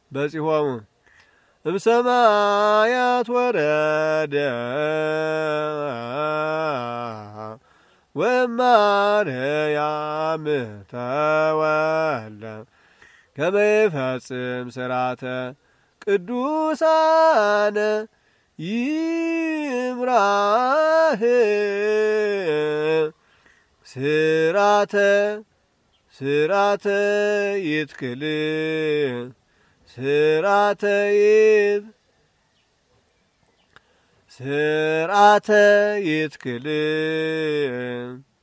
በጺሖሙ እምሰማያት ወረደ ወማርያም ተወልደ ከመ ይፈጽም ሥርዓተ ቅዱሳነ ይምራህ ስራተ ይትክል ስራተ ይትክል